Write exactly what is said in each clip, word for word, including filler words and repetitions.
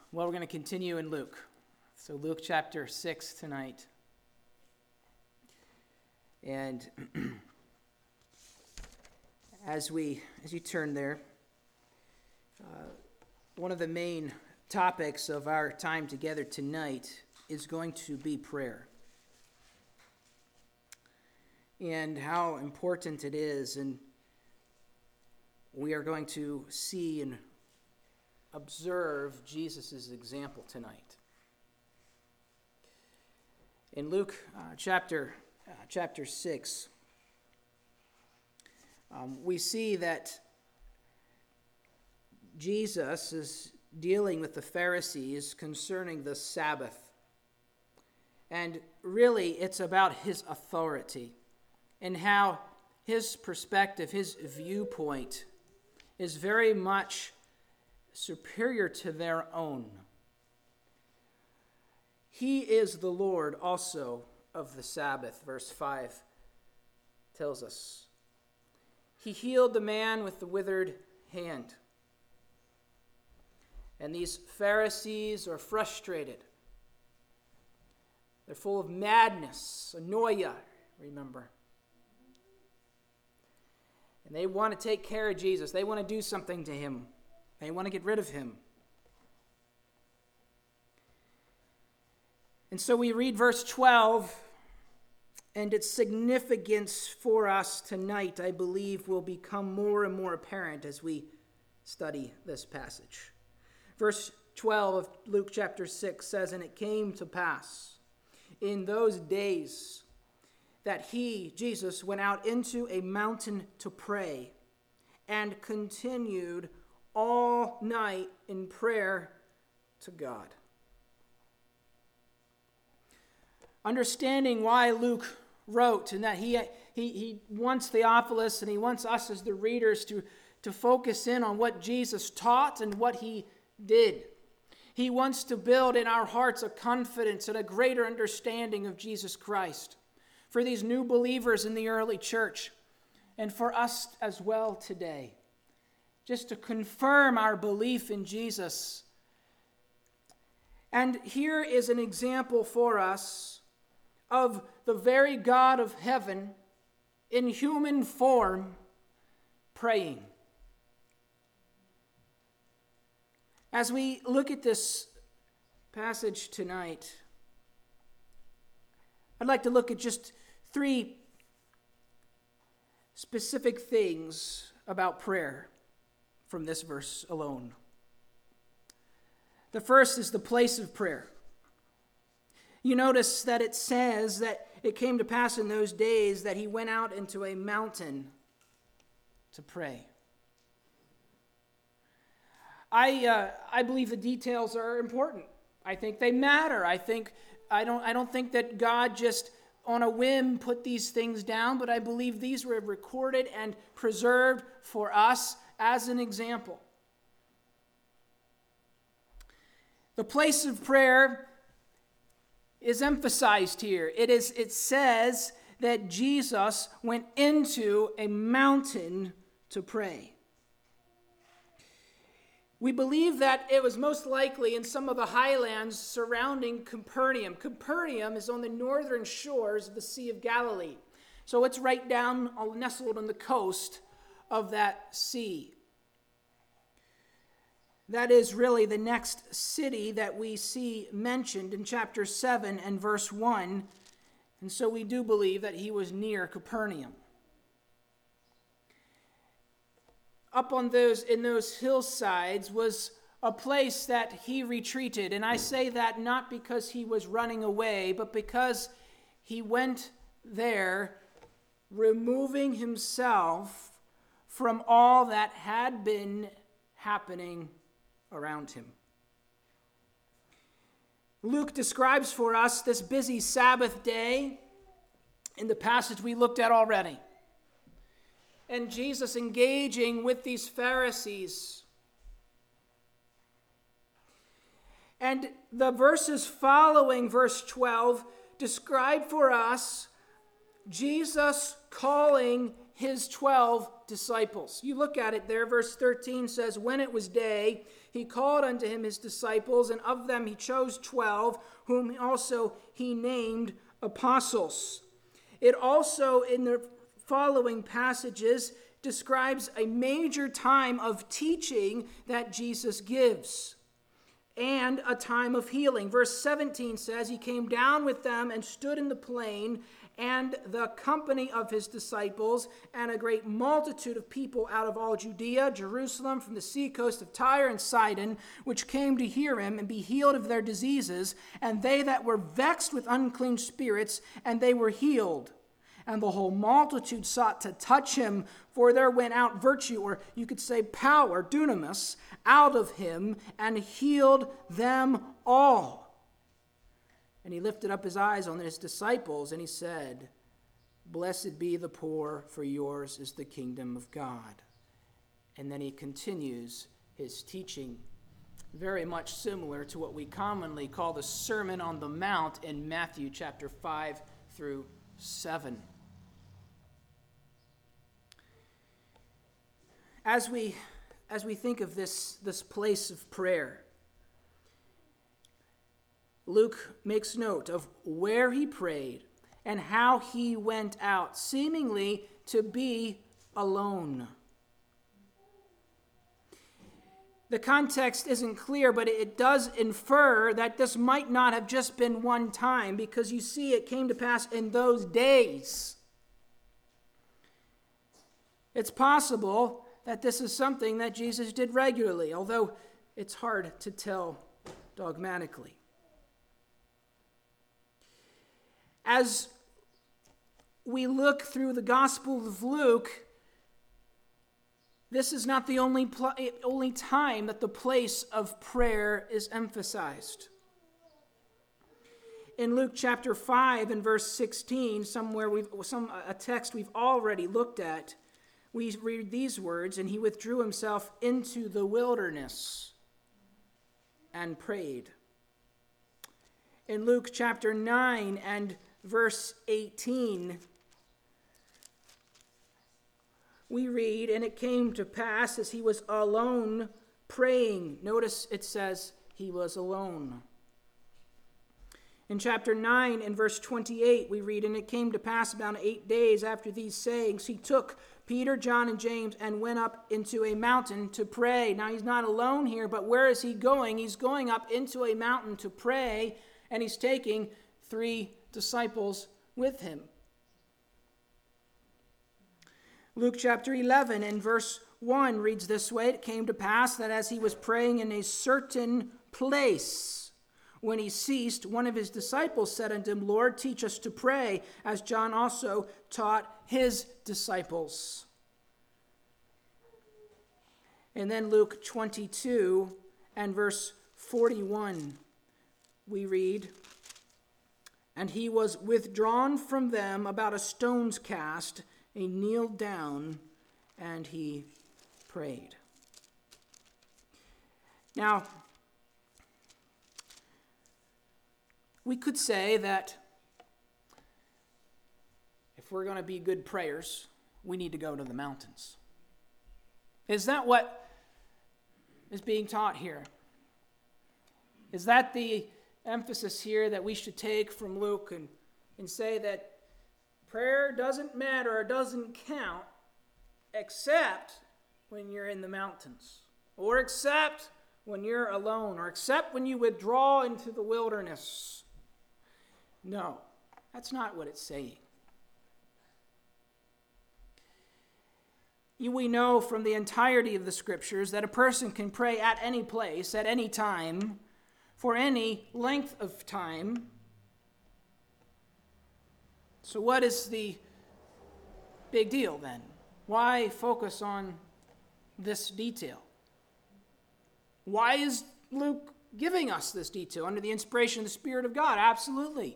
Well, we're going to continue in Luke. So Luke chapter six tonight. And as we as you turn there, uh, one of the main topics of our time together tonight is going to be prayer. And how important it is, and we are going to see and observe Jesus' example tonight. In Luke uh, chapter uh, chapter six, um, we see that Jesus is dealing with the Pharisees concerning the Sabbath. And really, it's about his authority and how his perspective, his viewpoint, is very much superior to their own. He is the Lord also of the Sabbath, verse five tells us. He healed the man with the withered hand. And these Pharisees are frustrated. They're full of madness, anoia, remember. And they want to take care of Jesus. They want to do something to him. They want to get rid of him. And so we read verse twelve, and its significance for us tonight, I believe, will become more and more apparent as we study this passage. Verse twelve of Luke chapter six says, "And it came to pass in those days that he, Jesus, went out into a mountain to pray and continued all night in prayer to God." Understanding why Luke wrote, and that he, he, he wants Theophilus and he wants us as the readers to, to focus in on what Jesus taught and what he did. He wants to build in our hearts a confidence and a greater understanding of Jesus Christ for these new believers in the early church and for us as well today. Just to confirm our belief in Jesus. And here is an example for us of the very God of heaven in human form praying. As we look at this passage tonight, I'd like to look at just three specific things about prayer from this verse alone. The first is the place of prayer. You notice that it says that it came to pass in those days that he went out into a mountain to pray. I uh, I believe the details are important. I think they matter. I think I don't I don't think that God just on a whim put these things down, but I believe these were recorded and preserved for us as an example. The place of prayer is emphasized here. It is it says that Jesus went into a mountain to pray. We believe that it was most likely in some of the highlands surrounding Capernaum. Capernaum is on the northern shores of the Sea of Galilee. So it's right down, nestled on the coast of that sea. That is really the next city that we see mentioned in chapter seven and verse one. And so we do believe that he was near Capernaum. Up on those in those hillsides was a place that he retreated. And I say that not because he was running away, but because he went there removing himself from all that had been happening around him. Luke describes for us this busy Sabbath day in the passage we looked at already. And Jesus engaging with these Pharisees. And the verses following verse twelve describe for us Jesus calling his twelve disciples. You look at it there, verse thirteen says, "When it was day, he he called unto him his disciples, and of them he chose twelve, whom also he named apostles. It also, in the following passages, describes a major time of teaching that Jesus gives, and a time of healing. Verse seventeen says, he came down with them and stood in the plain, and the company of his disciples, and a great multitude of people out of all Judea, Jerusalem, from the seacoast of Tyre and Sidon, which came to hear him and be healed of their diseases, and they that were vexed with unclean spirits, and they were healed. And the whole multitude sought to touch him, for there went out virtue, or you could say power, dunamis, out of him, and healed them all. And he lifted up his eyes on his disciples, and he said, Blessed be the poor, for yours is the kingdom of God. And then he continues his teaching, very much similar to what we commonly call the Sermon on the Mount in Matthew chapter five through seven. As we, as we think of this, this place of prayer, Luke makes note of where he prayed and how he went out, seemingly to be alone. The context isn't clear, but it does infer that this might not have just been one time, because you see it came to pass in those days. It's possible that this is something that Jesus did regularly, although it's hard to tell dogmatically. As we look through the Gospel of Luke, this is not the only, pl- only time that the place of prayer is emphasized. In Luke chapter five and verse sixteen, somewhere we've, some, a text we've already looked at, we read these words, and he withdrew himself into the wilderness and prayed. In Luke chapter nine and verse eighteen, we read, and it came to pass as he was alone praying. Notice it says he was alone. In chapter nine and verse twenty-eight, we read, and it came to pass about eight days after these sayings, he took Peter, John, and James and went up into a mountain to pray. Now he's not alone here, but where is he going? He's going up into a mountain to pray, and he's taking three disciples with him. Luke chapter eleven and verse one reads this way, it came to pass that as he was praying in a certain place, when he ceased, one of his disciples said unto him, Lord, teach us to pray, as John also taught his disciples. And then Luke twenty-two and verse forty-one, we read, and he was withdrawn from them about a stone's cast, he kneeled down, and he prayed. Now, we could say that if we're going to be good prayers, we need to go to the mountains. Is that what is being taught here? Is that the emphasis here that we should take from Luke and, and say that prayer doesn't matter or doesn't count except when you're in the mountains, or except when you're alone, or except when you withdraw into the wilderness? No, that's not what it's saying. We know from the entirety of the Scriptures that a person can pray at any place, at any time, for any length of time. So what is the big deal then? Why focus on this detail? Why is Luke giving us this detail under the inspiration of the Spirit of God? Absolutely.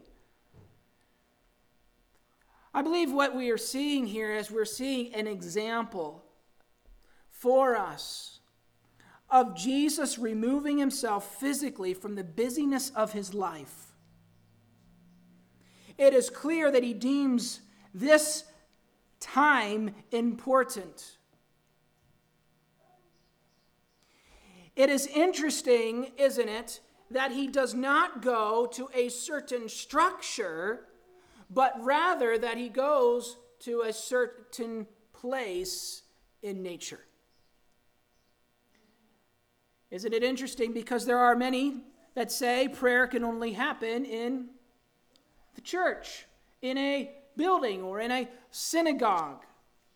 I believe what we are seeing here is we're seeing an example for us of Jesus removing himself physically from the busyness of his life. It is clear that he deems this time important. It is interesting, isn't it, that he does not go to a certain structure, but rather that he goes to a certain place in nature. Isn't it interesting? Because there are many that say prayer can only happen in the church, in a building, or in a synagogue.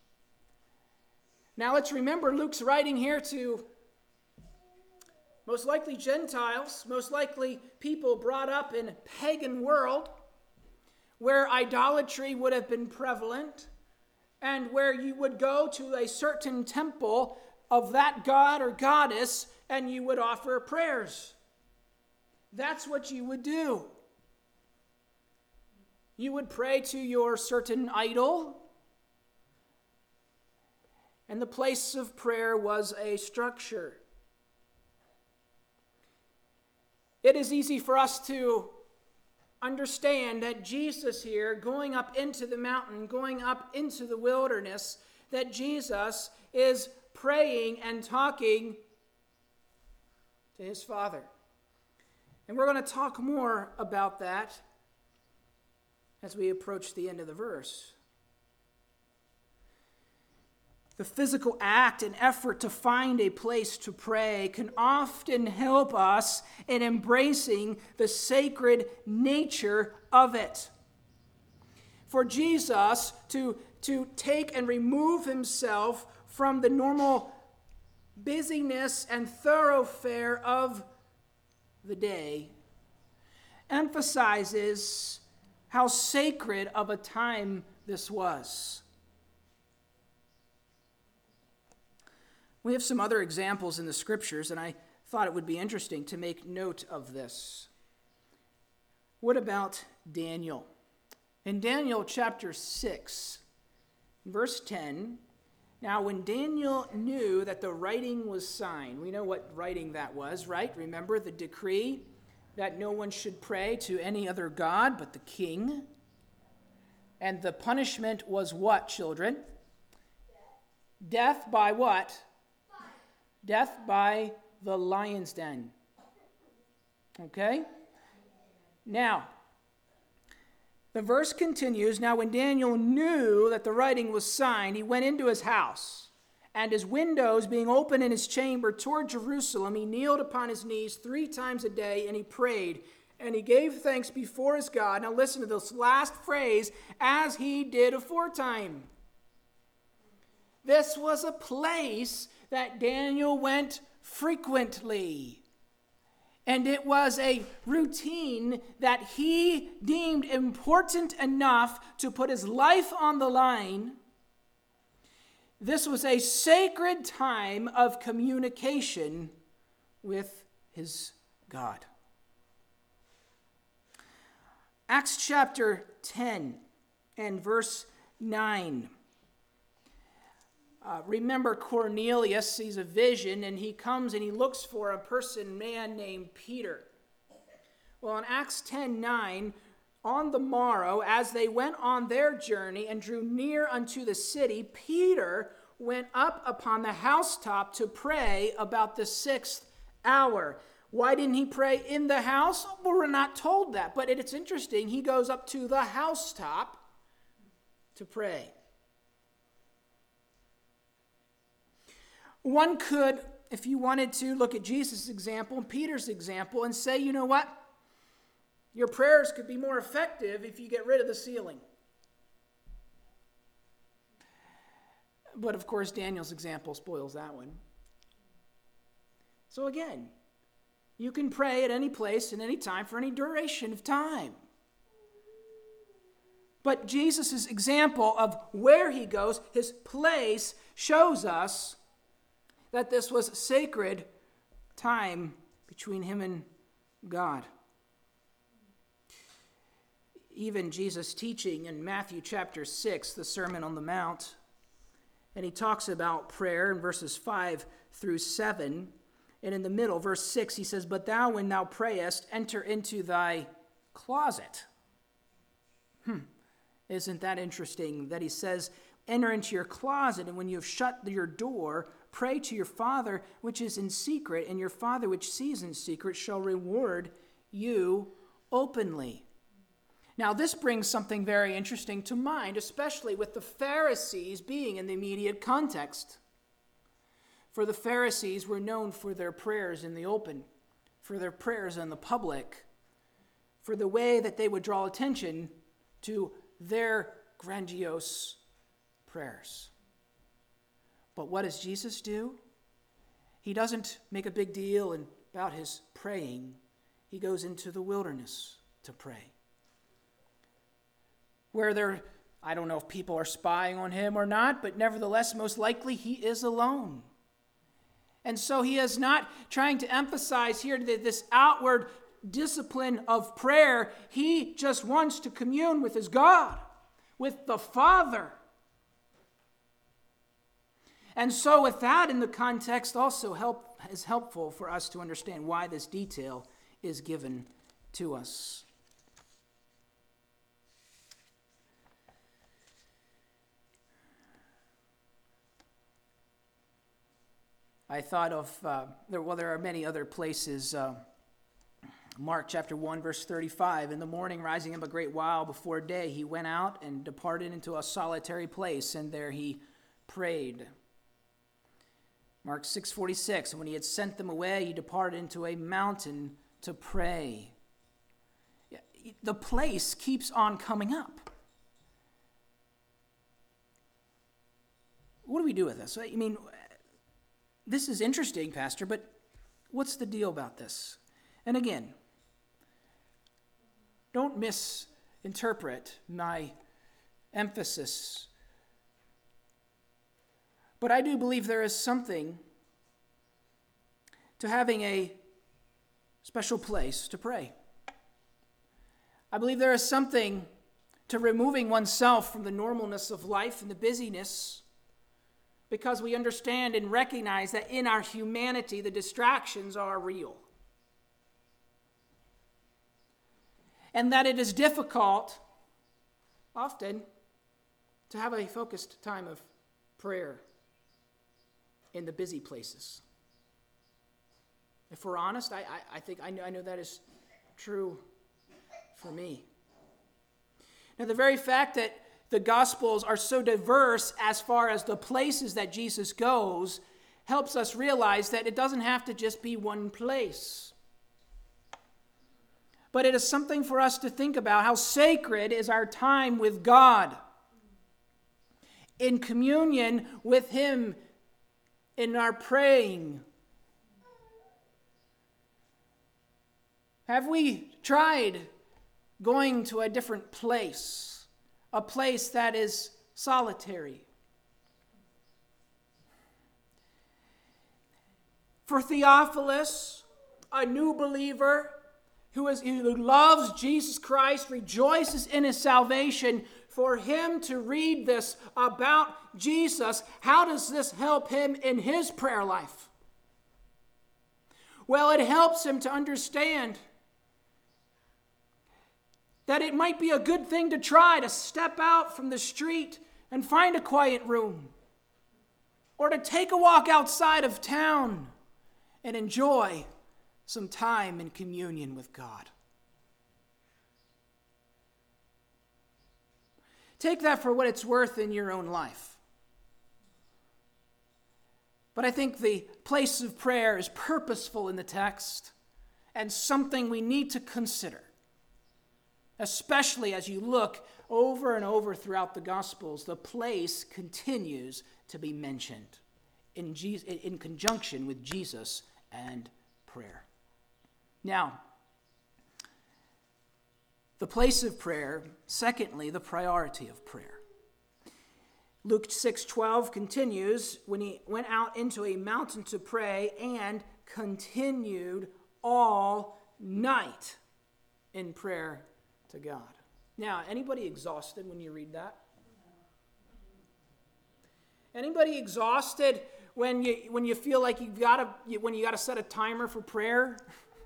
Now let's remember Luke's writing here to most likely Gentiles, most likely people brought up in a pagan world where idolatry would have been prevalent and where you would go to a certain temple of that god or goddess and you would offer prayers. That's what you would do. You would pray to your certain idol, and the place of prayer was a structure. It is easy for us to understand that Jesus here, going up into the mountain, going up into the wilderness, that Jesus is praying and talking to his Father. And we're going to talk more about that as we approach the end of the verse. The physical act and effort to find a place to pray can often help us in embracing the sacred nature of it. For Jesus to, to take and remove himself from the normal busyness and thoroughfare of the day emphasizes how sacred of a time this was. We have some other examples in the scriptures, and I thought it would be interesting to make note of this. What about Daniel? In Daniel chapter six, verse ten, now when Daniel knew that the writing was signed, we know what writing that was, right? Remember the decree that no one should pray to any other god but the king. And the punishment was what, children? Death, Death by what? Death by the lion's den. Okay? Now, the verse continues, now when Daniel knew that the writing was signed, he went into his house, and his windows being open in his chamber toward Jerusalem, he kneeled upon his knees three times a day, and he prayed, and he gave thanks before his God. Now listen to this last phrase, as he did aforetime. This was a place that Daniel went frequently. And it was a routine that he deemed important enough to put his life on the line. This was a sacred time of communication with his God. Acts chapter ten and verse nine. Uh, remember Cornelius sees a vision and he comes and he looks for a person, man named Peter. Well, in Acts ten nine, on the morrow, as they went on their journey and drew near unto the city, Peter went up upon the housetop to pray about the sixth hour. Why didn't he pray in the house? Well, we're not told that, but it's interesting. He goes up to the housetop to pray. One could, if you wanted to, look at Jesus' example and Peter's example and say, you know what? Your prayers could be more effective if you get rid of the ceiling. But of course, Daniel's example spoils that one. So again, you can pray at any place, at any time, for any duration of time. But Jesus' example of where he goes, his place, shows us that this was sacred time between him and God. Even Jesus teaching in Matthew chapter six, the Sermon on the Mount, and he talks about prayer in verses five through seven. And in the middle, verse six, he says, but thou, when thou prayest, enter into thy closet. Hmm. Isn't that interesting that he says, enter into your closet, and when you have shut your door, pray to your Father which is in secret, and your Father which sees in secret shall reward you openly. Now, this brings something very interesting to mind, especially with the Pharisees being in the immediate context. For the Pharisees were known for their prayers in the open, for their prayers in the public, for the way that they would draw attention to their grandiose prayers. But what does Jesus do? He doesn't make a big deal about his praying. He goes into the wilderness to pray, where there, I don't know if people are spying on him or not, but nevertheless, most likely he is alone. And so he is not trying to emphasize here that this outward discipline of prayer. He just wants to commune with his God, with the Father. And so with that in the context also help is helpful for us to understand why this detail is given to us. I thought of, uh, there, well, there are many other places. Uh, Mark chapter one, verse thirty-five, in the morning, rising up a great while before day, he went out and departed into a solitary place, and there he prayed. Mark six forty-six, and when he had sent them away, he departed into a mountain to pray. The place keeps on coming up. What do we do with this? I mean, this is interesting, Pastor, but what's the deal about this? And again, don't misinterpret my emphasis. But I do believe there is something to having a special place to pray. I believe there is something to removing oneself from the normalness of life and the busyness, because we understand and recognize that in our humanity, the distractions are real. And that it is difficult, often, to have a focused time of prayer in the busy places. If we're honest, I, I, I think I know, I know that is true for me. Now, the very fact that the Gospels are so diverse as far as the places that Jesus goes helps us realize that it doesn't have to just be one place. But it is something for us to think about how sacred is our time with God, in communion with Him, in our praying. Have we tried going to a different place, a place that is solitary? For Theophilus, a new believer who, is, who loves Jesus Christ, rejoices in his salvation, for him to read this about Jesus, how does this help him in his prayer life? Well, it helps him to understand that it might be a good thing to try to step out from the street and find a quiet room, or to take a walk outside of town and enjoy some time in communion with God. Take that for what it's worth in your own life. But I think the place of prayer is purposeful in the text and something we need to consider, especially as you look over and over throughout the Gospels. The place continues to be mentioned in, Jesus, in conjunction with Jesus and prayer. Now, the place of prayer. Secondly, the priority of prayer. Luke six twelve continues, when he went out into a mountain to pray and continued all night in prayer to God. Now, anybody exhausted when you read that? Anybody exhausted when you when you feel like you've got to when you got to set a timer for prayer?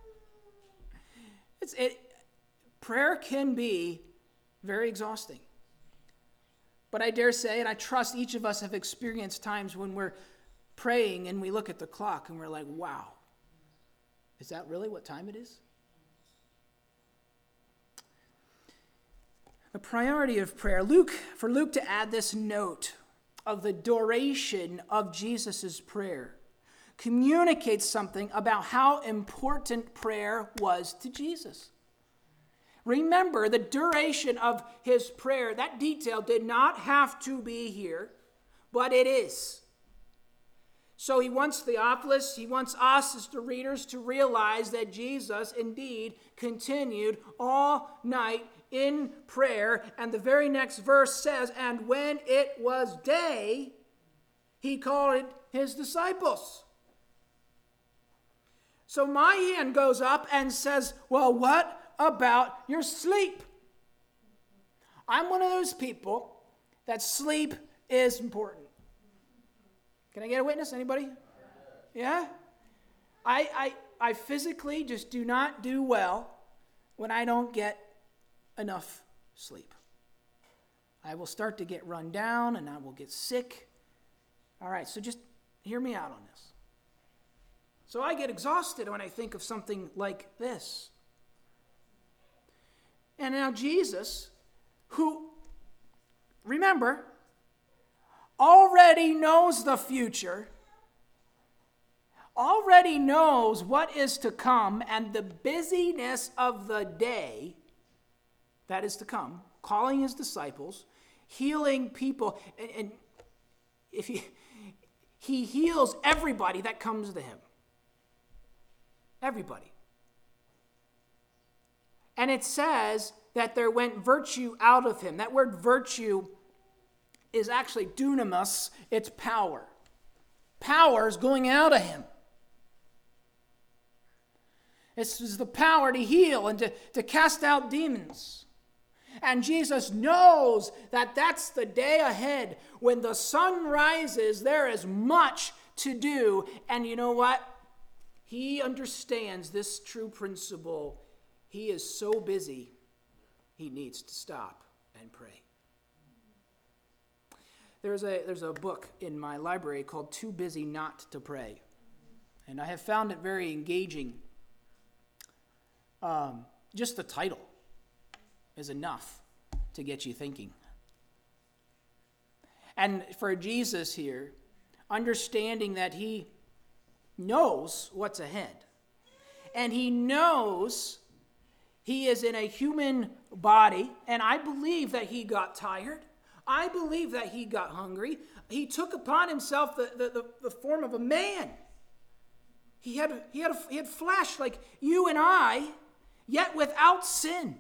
It's it. Prayer can be very exhausting. But I dare say, and I trust each of us have experienced times when we're praying and we look at the clock and we're like, wow, is that really what time it is? The priority of prayer. Luke, for Luke to add this note of the duration of Jesus' prayer communicates something about how important prayer was to Jesus. Remember, the duration of his prayer, that detail did not have to be here, but it is. So he wants Theophilus, he wants us as the readers to realize that Jesus indeed continued all night in prayer. And the very next verse says, and when it was day, he called his disciples. So my hand goes up and says, well, what about your sleep? I'm one of those people that sleep is important. Can I get a witness? Anybody? Yeah? I, I, I physically just do not do well when I don't get enough sleep. I will start to get run down and I will get sick. All right, so just hear me out on this. So I get exhausted when I think of something like this. And now Jesus, who, remember, already knows the future, already knows what is to come, and the busyness of the day that is to come, calling his disciples, healing people, and, and if he, he heals everybody that comes to him. Everybody. And it says that there went virtue out of him. That word virtue is actually dunamis, it's power. Power is going out of him. This is the power to heal and to, to cast out demons. And Jesus knows that that's the day ahead. When the sun rises, there is much to do. And you know what? He understands this true principle. He is so busy, he needs to stop and pray. There's a, there's a book in my library called Too Busy Not to Pray. And I have found it very engaging. Um, just the title is enough to get you thinking. And for Jesus here, understanding that he knows what's ahead. And he knows he is in a human body, and I believe that he got tired. I believe that he got hungry. He took upon himself the, the, the, the form of a man. He had, he, had a, he had flesh like you and I, yet without sin.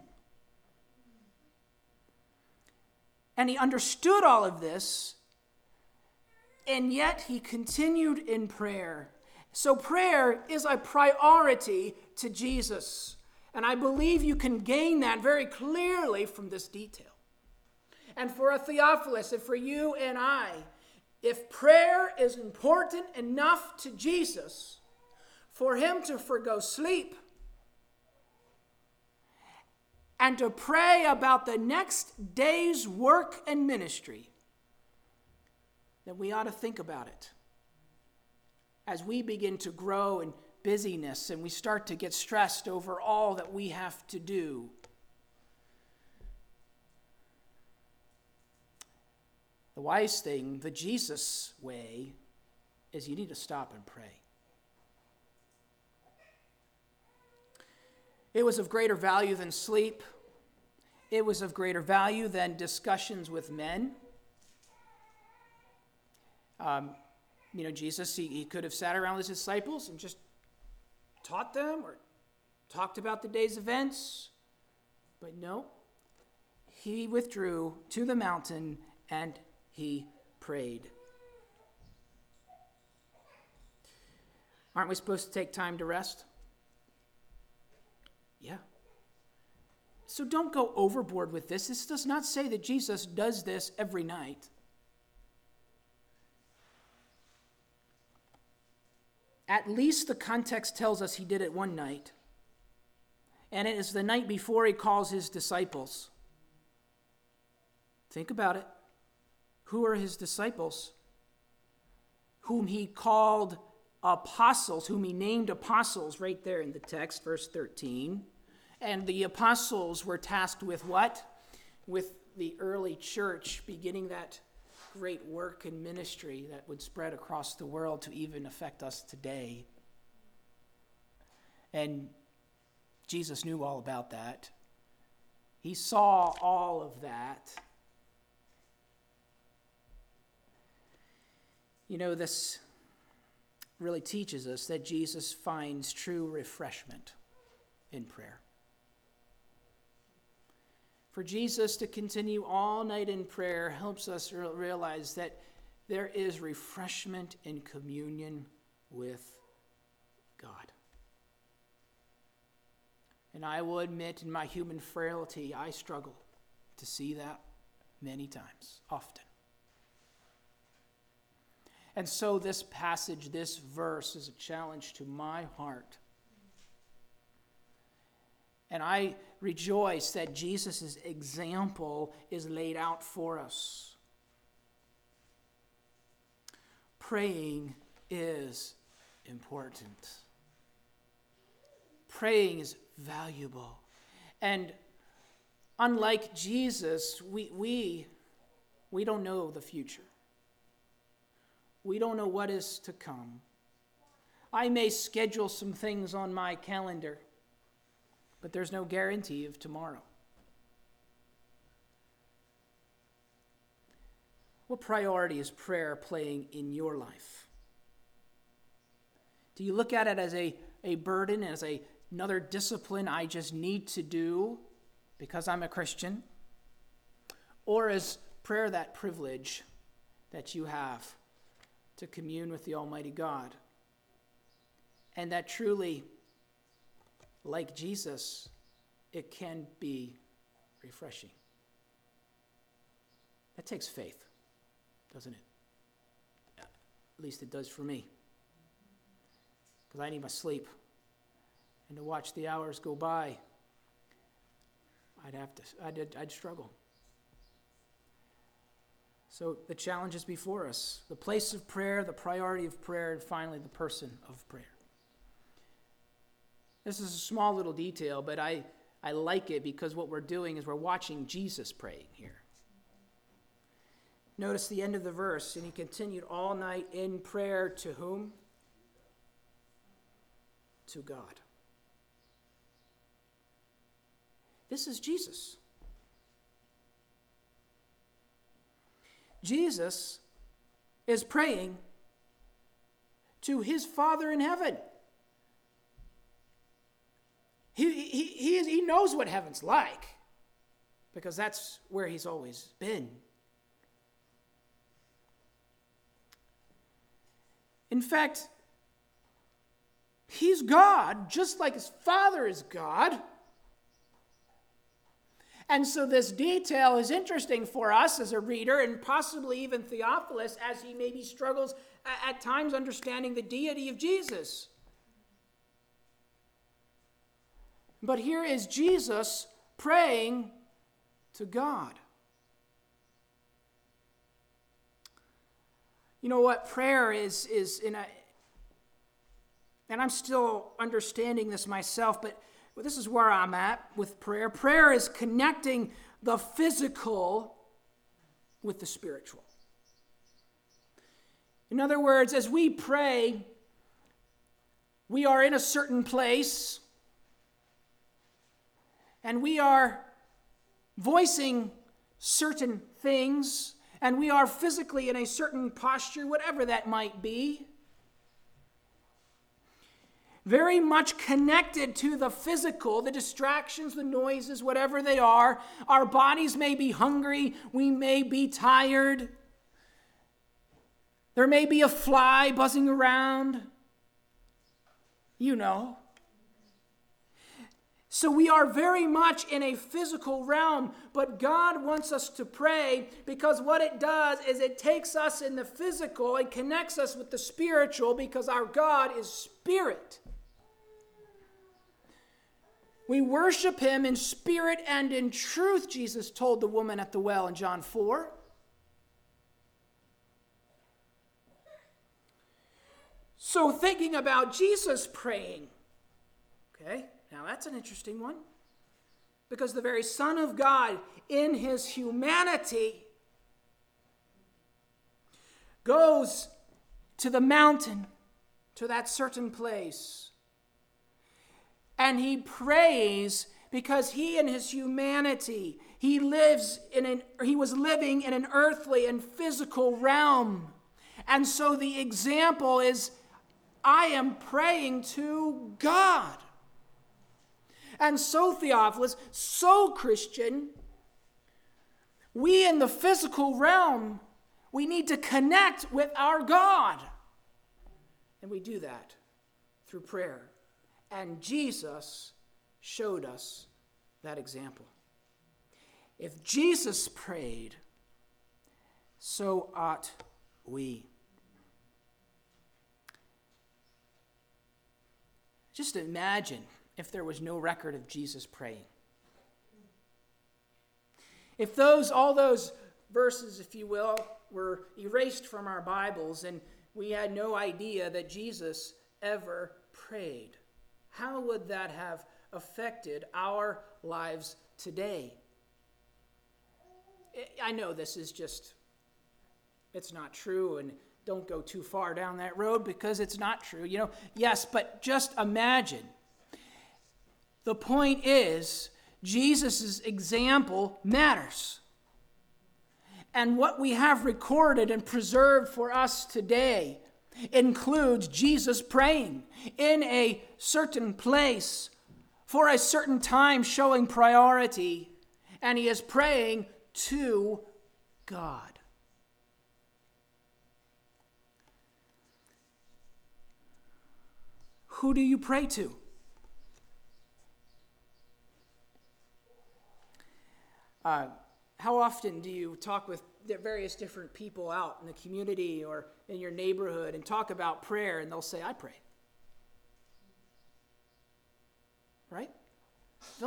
And he understood all of this, and yet he continued in prayer. So prayer is a priority to Jesus. And I believe you can gain that very clearly from this detail. And for a Theophilus, and for you and I, if prayer is important enough to Jesus for him to forgo sleep and to pray about the next day's work and ministry, then we ought to think about it. As we begin to grow in busyness and we start to get stressed over all that we have to do, the wise thing, the Jesus way, is you need to stop and pray. It was of greater value than sleep. It was of greater value than discussions with men. Um, you know, Jesus, he, he could have sat around with his disciples and just taught them or talked about the day's events. But no, he withdrew to the mountain and he prayed. Aren't we supposed to take time to rest? Yeah. So don't go overboard with this. This does not say that Jesus does this every night. At least the context tells us he did it one night. And it is the night before he calls his disciples. Think about it. Who are his disciples? whom he called apostles, whom he named apostles right there in the text, verse thirteen. And the apostles were tasked with what? With the early church beginning that great work and ministry that would spread across the world to even affect us today. And Jesus knew all about that. He saw all of that. You know, this really teaches us that Jesus finds true refreshment in prayer. For Jesus to continue all night in prayer helps us realize that there is refreshment in communion with God. And I will admit, in my human frailty, I struggle to see that many times, often. And so this passage, this verse, is a challenge to my heart. And I rejoice that Jesus' example is laid out for us. Praying is important. Praying is valuable. And unlike Jesus, we, we, we don't know the future. We don't know what is to come. I may schedule some things on my calendar, but there's no guarantee of tomorrow. What priority is prayer playing in your life? Do you look at it as a, a burden, as a, another discipline I just need to do because I'm a Christian? Or is prayer that privilege that you have to commune with the Almighty God? And that truly, like Jesus, it can be refreshing. That takes faith, doesn't it? At least it does for me. Because I need my sleep. And to watch the hours go by, I'd have to, I'd, I'd struggle. So the challenge is before us. The place of prayer, the priority of prayer, and finally the person of prayer. This is a small little detail, but I, I like it because what we're doing is we're watching Jesus praying here. Notice the end of the verse, and he continued all night in prayer to whom? To God. This is Jesus. Jesus is praying to his Father in heaven. He, he, he, he knows what heaven's like because that's where he's always been. In fact, he's God, just like his Father is God. And so this detail is interesting for us as a reader and possibly even Theophilus as he maybe struggles at times understanding the deity of Jesus. But here is Jesus praying to God. You know what? Prayer is, is in a, and I'm still understanding this myself, but this is where I'm at with prayer. Prayer is connecting the physical with the spiritual. In other words, as we pray, we are in a certain place, and we are voicing certain things, and we are physically in a certain posture, whatever that might be. Very much connected to the physical, the distractions, the noises, whatever they are. Our bodies may be hungry. We may be tired. There may be a fly buzzing around. You know. So we are very much in a physical realm, but God wants us to pray because what it does is it takes us in the physical and connects us with the spiritual because our God is spirit. We worship him in spirit and in truth, Jesus told the woman at the well in John four. So thinking about Jesus praying, okay, now that's an interesting one. Because the very Son of God in his humanity goes to the mountain, to that certain place, and he prays because he in his humanity, he lives in an, he was living in an earthly and physical realm. And so the example is, I am praying to God. And so, Theophilus, so Christian, we in the physical realm, we need to connect with our God. And we do that through prayer. And Jesus showed us that example. If Jesus prayed, so ought we. Just imagine if there was no record of Jesus praying. If those, all those verses, if you will, were erased from our Bibles and we had no idea that Jesus ever prayed, how would that have affected our lives today? I know this is just, it's not true, and don't go too far down that road because it's not true. You know, yes, but just imagine. The point is, Jesus' example matters. And what we have recorded and preserved for us today includes Jesus praying in a certain place for a certain time, showing priority, and he is praying to God. Who do you pray to? Uh, how often do you talk with various different people out in the community or in your neighborhood and talk about prayer, and they'll say, I pray. Right?